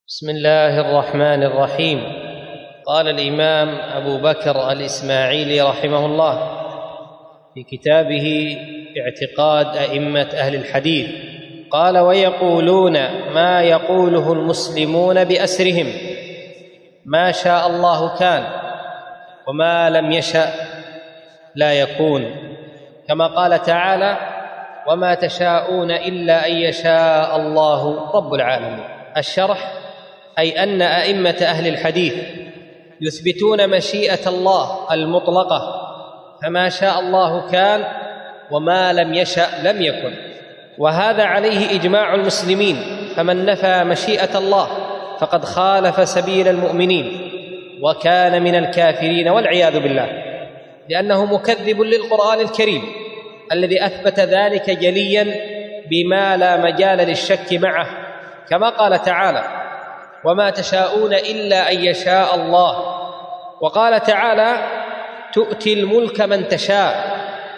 بسم الله الرحمن الرحيم. قال الإمام أبو بكر الإسماعيلي رحمه الله في كتابه اعتقاد أئمة أهل الحديث، قال: ويقولون ما يقوله المسلمون بأسرهم، ما شاء الله كان وما لم يشأ لا يكون، كما قال تعالى: وما تشاءون إلا أن يشاء الله رب العالمين. الشرح: أي أن أئمة أهل الحديث يثبتون مشيئة الله المطلقة، فما شاء الله كان وما لم يشأ لم يكن، وهذا عليه إجماع المسلمين، فمن نفى مشيئة الله فقد خالف سبيل المؤمنين وكان من الكافرين والعياذ بالله، لأنه مكذب للقرآن الكريم الذي أثبت ذلك جليا بما لا مجال للشك معه، كما قال تعالى: وما تشاءون إلا أن يشاء الله. وقال تعالى: تؤتي الملك من تشاء.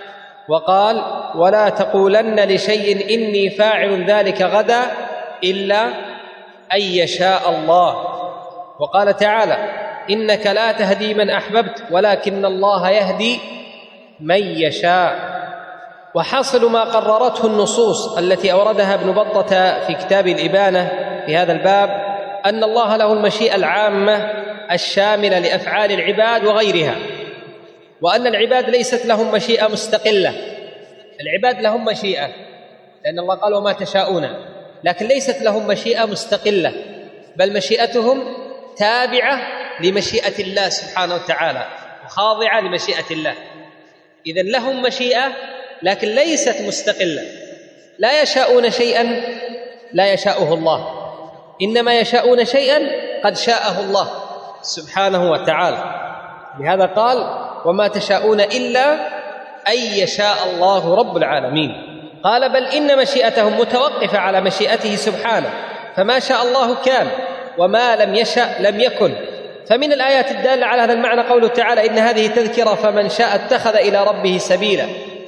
وقال: ولا تقولن لشيء إني فاعل ذلك غدا إلا أن يشاء الله. وقال تعالى: إنك لا تهدي من أحببت ولكن الله يهدي من يشاء. وحاصل ما قررته النصوص التي أوردها ابن بطة في كتاب الإبانة في هذا الباب أن الله له المشيئة العامة الشاملة لأفعال العباد وغيرها، وأن العباد ليست لهم مشيئة مستقلة. العباد لهم مشيئة، لأن الله قال: وما تشاءون، لكن ليست لهم مشيئة مستقلة، بل مشيئتهم تابعة لمشيئة الله سبحانه وتعالى وخاضعة لمشيئة الله. إذن لهم مشيئة لكن ليست مستقلة، لا يشاءون شيئا لا يشاءه الله، إنما يشاءون شيئا قد شاءه الله سبحانه وتعالى. لهذا قال: وما تشاءون إلا أن يشاء الله رب العالمين. قال: بل إن مشيئتهم متوقفة على مشيئته سبحانه، فما شاء الله كان وما لم يشأ لم يكن. فمن الآيات الدالة على هذا المعنى قوله تعالى: إن هذه تذكرة فمن شاء اتخذ إلى ربه سبيلا.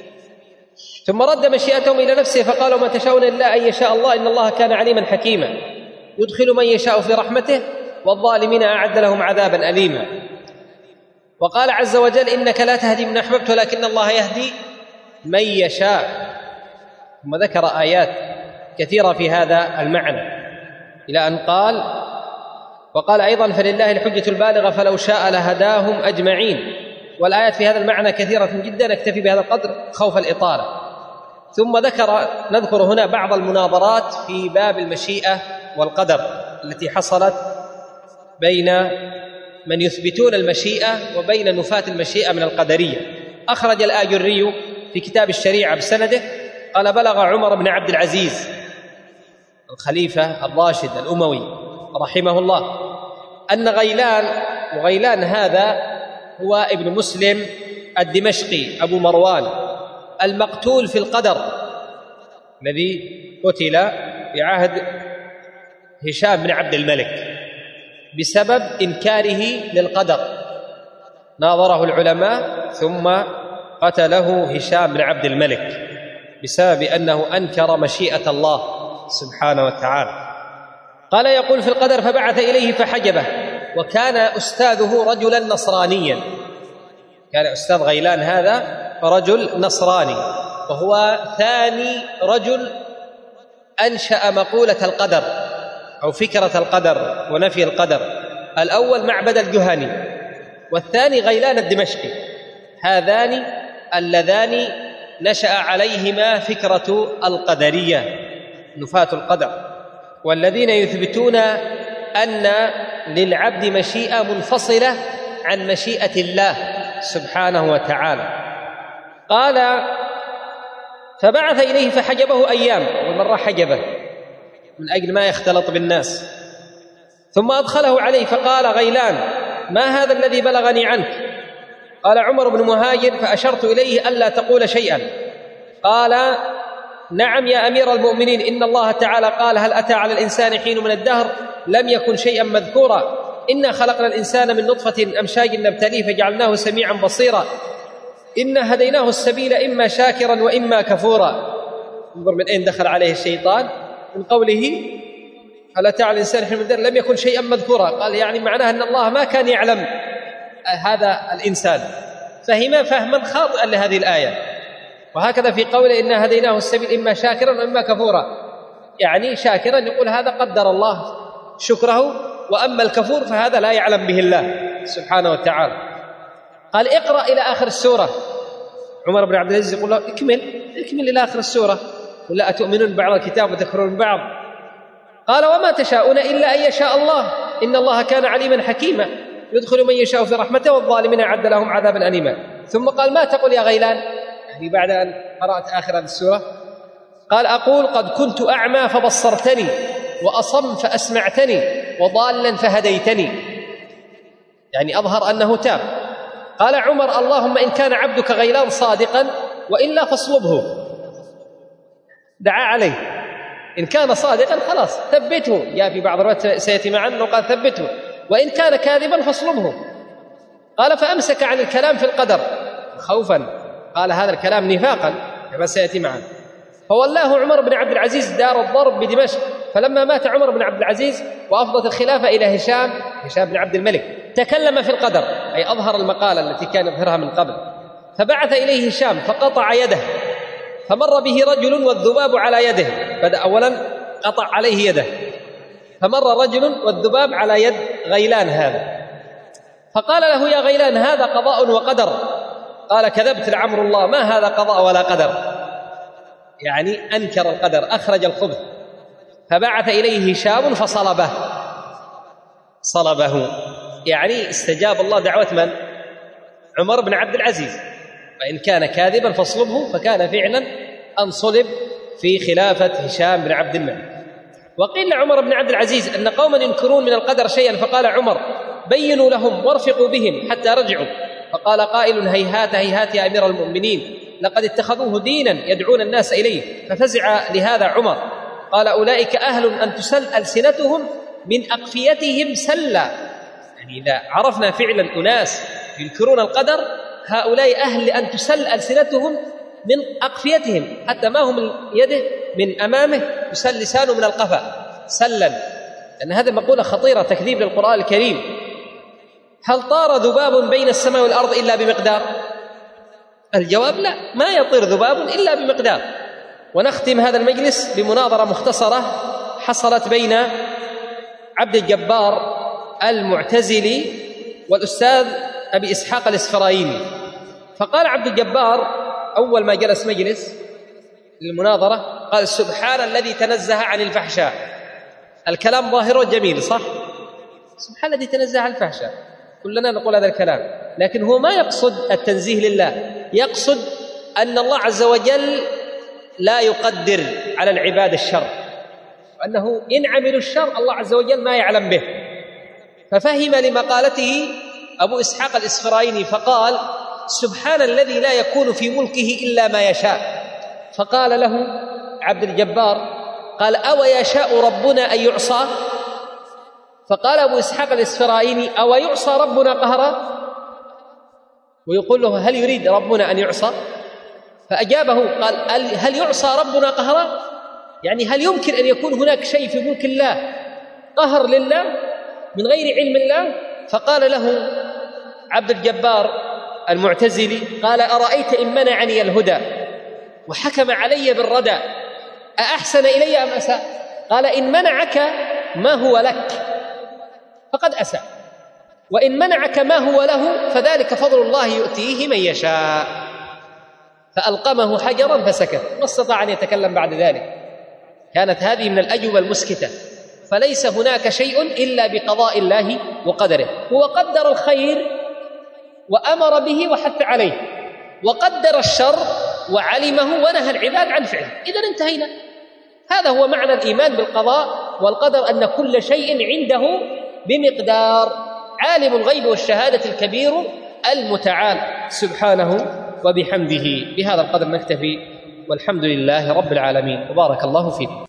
ثم رد مشيئتهم إلى نفسه فقال: وما تشاءون إلا أن يشاء الله إن الله كان عليما حكيما، يدخل من يشاء في رحمته والظالمين أعد لهم عذابا أليما. وقال عز وجل: إنك لا تهدي من أحببت ولكن الله يهدي من يشاء. ثم ذكر آيات كثيرة في هذا المعنى إلى أن قال: وقال أيضا: فلله الحجة البالغة فلو شاء لهداهم أجمعين. والآيات في هذا المعنى كثيرة جدا، نكتفي بهذا القدر خوف الإطالة. ثم نذكر هنا بعض المناظرات في باب المشيئة والقدر التي حصلت بين من يثبتون المشيئة وبين نفاة المشيئة من القدرية. أخرج الآجري في كتاب الشريعة بسنده قال: بلغ عمر بن عبد العزيز الخليفة الراشد الأموي رحمه الله أن غيلان هذا هو ابن مسلم الدمشقي أبو مروان المقتول في القدر، الذي قتل في عهد هشام بن عبد الملك بسبب إنكاره للقدر. ناظره العلماء ثم قتله هشام بن عبد الملك بسبب أنه أنكر مشيئة الله سبحانه وتعالى. قال: يقول في القدر: فبعث إليه فحجبه. وكان أستاذه رجلا نصرانيا، كان أستاذ غيلان هذا رجل نصراني، وهو ثاني رجل أنشأ مقولة القدر أو فكرة القدر ونفي القدر. الأول معبد الجهني، والثاني غيلان الدمشقي. هذان اللذان نشأ عليهما فكرة القدرية، نفاة القدر، والذين يثبتون أن للعبد مشيئة منفصلة عن مشيئة الله سبحانه وتعالى. قال: فبعث إليه فحجبه أيام، والمرة حجبه من أجل ما يختلط بالناس. ثم أدخله عليه فقال: غيلان، ما هذا الذي بلغني عنك؟ قال عمر بن مهاجر: فأشرت إليه ألا تقول شيئا. قال: نعم يا أمير المؤمنين، إن الله تعالى قال: هل أتى على الإنسان حين من الدهر لم يكن شيئا مذكورا، إنا خلقنا الإنسان من نطفة أمشاج نبتليه فجعلناه سميعا بصيرا، إنا هديناه السبيل إما شاكرا وإما كفورا. انظر من أين دخل عليه الشيطان، من قوله هل أتى على الإنسان حين من الدهر لم يكن شيئا مذكورا، قال يعني معناه أن الله ما كان يعلم هذا الإنسان، فهم فهما خاطئا لهذه الآية. وهكذا في قوله إنا هديناه السبيل إما شاكرا وإما كفورا، يعني شاكرا يقول هذا قدر الله شكره، وأما الكفور فهذا لا يعلم به الله سبحانه وتعالى. قال اقرأ إلى آخر السورة. عمر بن عبد العزيز يقول له اكمل إلى آخر السورة، ولا أتؤمنون ببعض الكتاب وتكفرون ببعض؟ قال وما تشاءون إلا أن يشاء الله إن الله كان عليما حكيما يدخل من يشاء في رحمته والظالمين أعد لهم عذابا أليما. ثم قال ما تقول يا غيلان، يعني بعد أن قرأت آخر هذه السورة، قال أقول قد كنت أعمى فبصرتني وأصم فأسمعتني وضالا فهديتني، يعني أظهر أنه تاب. قال عمر اللهم إن كان عبدك غيلان صادقا وإلا فاصلبه، دعا عليه، إن كان صادقا خلاص ثبته، يا في بعض الروايات سيأتي معنا قال ثبته، وإن كان كاذبا فاصلبه. قال فأمسك عن الكلام في القدر خوفا، قال هذا الكلام نفاقا كما سيأتي معنا. فولاه عمر بن عبد العزيز دار الضرب بدمشق، فلما مات عمر بن عبد العزيز وأفضت الخلافة إلى هشام بن عبد الملك تكلم في القدر، أي أظهر المقالة التي كان يظهرها من قبل. فبعث إليه هشام فقطع يده، فمر به رجل والذباب على يده، بدأ أولا قطع عليه يده، فمر رجل والذباب على يد غيلان هذا، فقال له يا غيلان هذا قضاء وقدر. قال كذبت لعمر الله ما هذا قضاء ولا قدر، يعني أنكر القدر، أخرج الخبث. فبعث إليه هشام صلبه، يعني استجاب الله دعوة من؟ عمر بن عبد العزيز، وإن كان كاذبا فاصلبه، فكان فعلا أن صلب في خلافة هشام بن عبد الملك. وقيل لعمر بن عبد العزيز أن قوما ينكرون من القدر شيئا، فقال عمر بينوا لهم وارفقوا بهم حتى رجعوا. فقال قائل هيهات هيهات يا أمير المؤمنين لقد اتخذوه دينا يدعون الناس إليه. ففزع لهذا عمر، قال أولئك أهل أن تسل ألسنتهم من أقفيتهم سلا، يعني إذا عرفنا فعلا أناس ينكرون القدر هؤلاء أهل أن تسل ألسنتهم من أقفيتهم، حتى ما هم من يده من أمامه يسل لسانه من القفا سلا، لأن هذه مقولة خطيرة تكذيب للقرآن الكريم. هل طار ذباب بين السماء والأرض إلا بمقدار؟ الجواب لا، ما يطير ذباب إلا بمقدار. ونختم هذا المجلس بمناظرة مختصرة حصلت بين عبد الجبار المعتزلي والأستاذ أبي إسحاق الإسفرايني. فقال عبد الجبار أول ما جلس مجلس للمناظرة قال سبحان الذي تنزه عن الفحشاء. الكلام ظاهر وجميل صح؟ سبحان الذي تنزه عن الفحشاء، كلنا نقول هذا الكلام، لكن هو ما يقصد التنزيه لله، يقصد أن الله عز وجل لا يقدر على العباد الشر، وأنه إن عملوا الشر الله عز وجل ما يعلم به. ففهم لمقالته أبو إسحاق الإسفرايني فقال سبحان الذي لا يكون في ملكه إلا ما يشاء. فقال له عبد الجبار قال أو يشاء ربنا أن يعصى؟ فقال أبو إسحاق الإسفرايني أو يعصى ربنا قهرا؟ ويقول له هل يريد ربنا أن يعصى؟ فأجابه قال هل يعصى ربنا قهرا؟ يعني هل يمكن أن يكون هناك شيء في ملك الله قهر لله من غير علم الله؟ فقال له عبد الجبار المعتزلي قال أرأيت إن منعني الهدى وحكم علي بالردى أأحسن إلي أم أساء؟ قال إن منعك ما هو لك فقد أساء، وإن منعك ما هو له فذلك فضل الله يؤتيه من يشاء. فألقمه حجرا فسكت، ما استطاع أن يتكلم بعد ذلك. كانت هذه من الأجوبة المسكتة. فليس هناك شيء إلا بقضاء الله وقدره. هو قدر الخير وأمر به وحث عليه، وقدر الشر وعلمه ونهى العباد عن فعله. إذن انتهينا. هذا هو معنى الإيمان بالقضاء والقدر، أن كل شيء عنده بمقدار. عالم الغيب والشهادة الكبير المتعال سبحانه وبحمده. بهذا القدر نكتفي، والحمد لله رب العالمين، وبارك الله فيكم.